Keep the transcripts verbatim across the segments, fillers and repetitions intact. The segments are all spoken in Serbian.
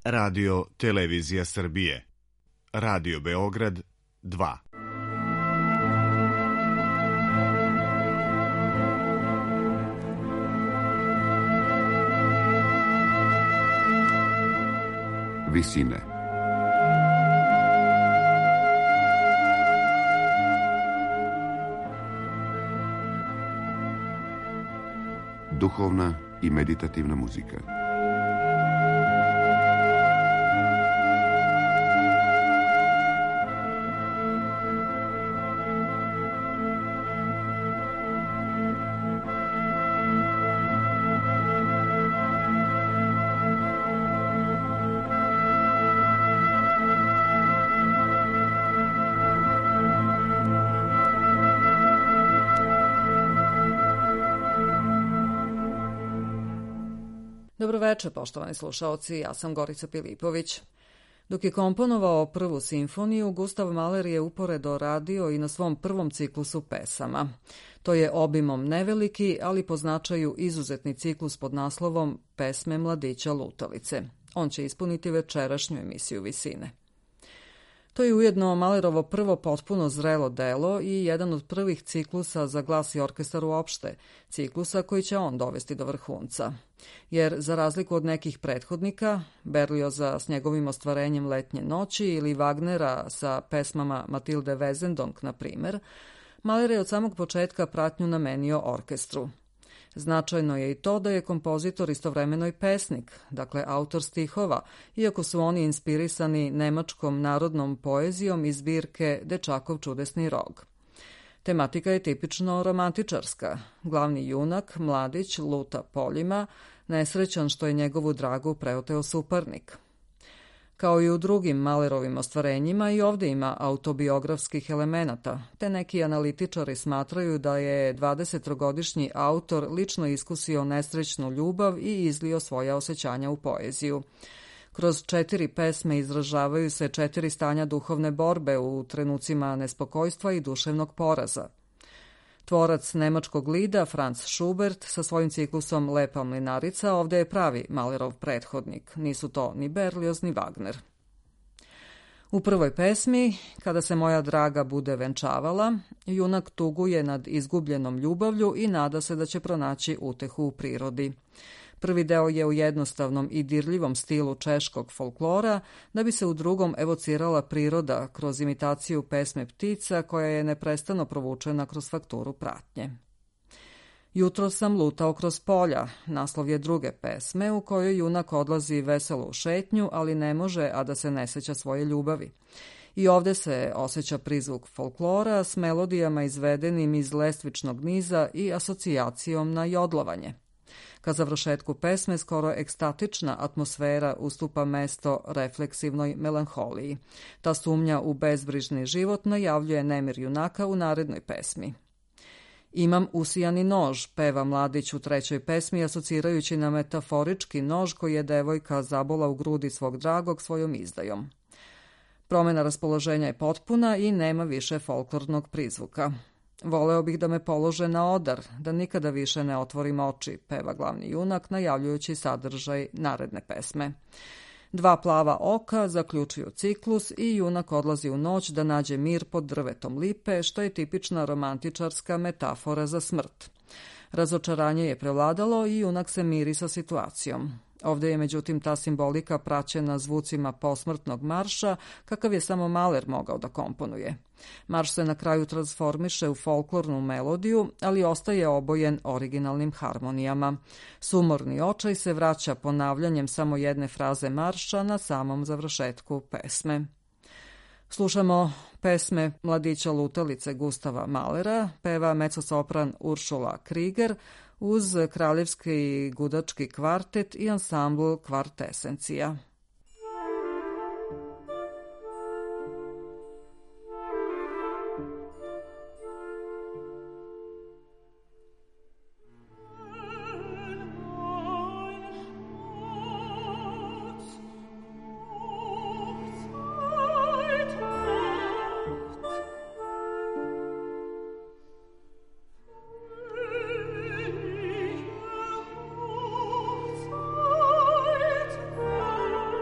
Radio Televizija Srbije. Radio Beograd dva. Visine. Duhovna i meditativna muzika. Dobroveče, poštovani slušaoci, ja sam Gorica Pilipović. Dok je komponovao prvu simfoniju, Gustav Mahler je uporedo radio i na svom prvom ciklusu pesama. To je obimom neveliki, ali po značaju izuzetni ciklus pod naslovom Pesme mladića lutalice. On će ispuniti večerašnju emisiju Visine. To je ujedno Mahlerovo prvo potpuno zrelo delo i jedan od prvih ciklusa za glas i orkestar uopšte, ciklusa koji će on dovesti do vrhunca. Jer, za razliku od nekih prethodnika, Berlioza s njegovim ostvarenjem Letnje noći ili Wagnera sa pesmama Matilde Wesendonck, na primer, Mahler je od samog početka pratnju namenio orkestru. Značajno je i to da je kompozitor istovremeno i pesnik, dakle autor stihova, iako su oni inspirisani nemačkom narodnom poezijom iz zbirke Dečakov čudesni rog. Tematika je tipično romantičarska. Glavni junak, mladić, luta poljima, nesrećan što je njegovu dragu preoteo suparnik. Kao i u drugim Mahlerovim ostvarenjima, i ovde ima autobiografskih elemenata, te neki analitičari smatraju da je dvadesettrogodišnji autor lično iskusio nesrećnu ljubav i izlio svoja osjećanja u poeziju. Kroz četiri pesme izražavaju se četiri stanja duhovne borbe u trenucima nespokojstva i duševnog poraza. Tvorac nemačkog lida, Franz Schubert, sa svojim ciklusom Lepa mlinarica, ovde je pravi Mahlerov prethodnik. Nisu to ni Berlioz ni Wagner. U prvoj pesmi, Kada se moja draga bude venčavala, junak tuguje nad izgubljenom ljubavlju i nada se da će pronaći utehu u prirodi. Prvi deo je u jednostavnom i dirljivom stilu češkog folklora, da bi se u drugom evocirala priroda kroz imitaciju pesme ptica koja je neprestano provučena kroz fakturu pratnje. Jutro sam lutao kroz polja, naslov je druge pesme u kojoj junak odlazi veselo u šetnju, ali ne može, a da se ne seća svoje ljubavi. I ovde se osjeća prizvuk folklora s melodijama izvedenim iz lestvičnog niza i asocijacijom na jodlovanje. Ka završetku pesme skoro ekstatična atmosfera ustupa mesto refleksivnoj melanholiji. Ta sumnja u bezbrižni život najavljuje nemir junaka u narednoj pesmi. Imam usijani nož, peva mladić u trećoj pesmi, asocirajući na metaforički nož koji je devojka zabola u grudi svog dragog svojom izdajom. Promena raspoloženja je potpuna i nema više folklornog prizvuka. Voleo bih da me polože na odar, da nikada više ne otvorim oči, peva glavni junak, najavljujući sadržaj naredne pesme. Dva plava oka zaključuju ciklus i junak odlazi u noć da nađe mir pod drvetom lipe, što je tipična romantičarska metafora za smrt. Razočaranje je prevladalo i junak se miri sa situacijom. Ovde je međutim ta simbolika praćena zvucima posmrtnog marša, kakav je samo Mahler mogao da komponuje. Marš se na kraju transformiše u folklornu melodiju, ali ostaje obojen originalnim harmonijama. Sumorni očaj se vraća ponavljanjem samo jedne fraze marša na samom završetku pesme. Slušamo pesme Mladića lutalice Gustava Mahlera, peva mezzosopran Uršula Krieger, uz kraljevski gudački kvartet i ansambl Kvartesencija. Oh,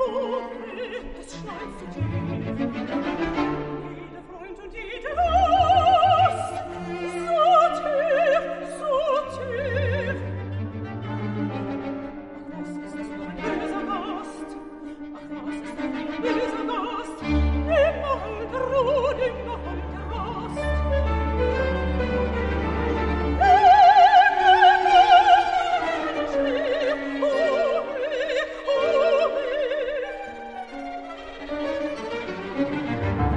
Thank you.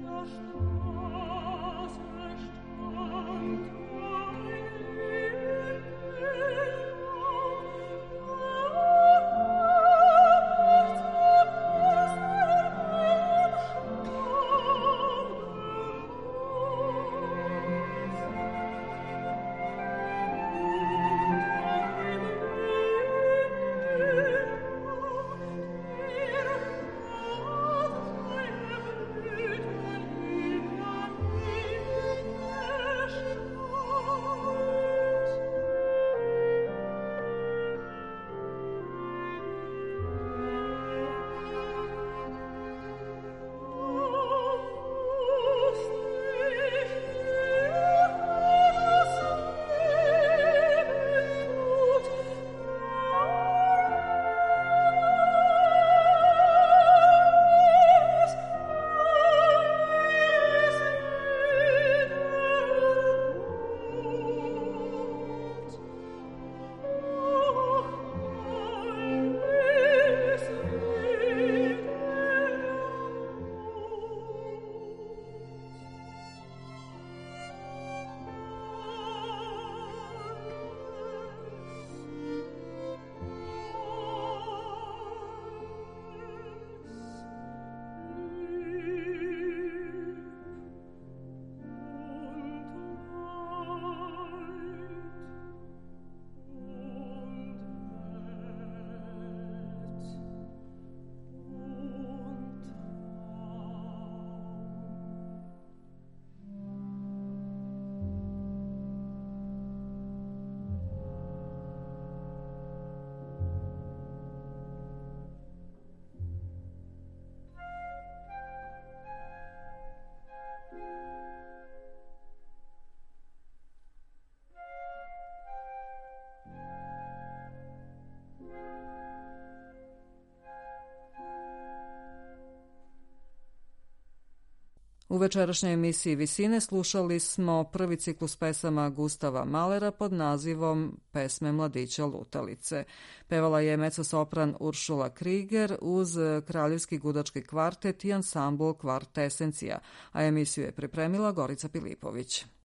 U večerašnjoj emisiji Visine slušali smo prvi ciklus pesama Gustava Mahlera pod nazivom Pesme mladića lutalice. Pevala je mecosopran Uršula Kriger uz Kraljevski gudački kvartet i ansambl Kvart Esencija, a emisiju je pripremila Gorica Pilipović.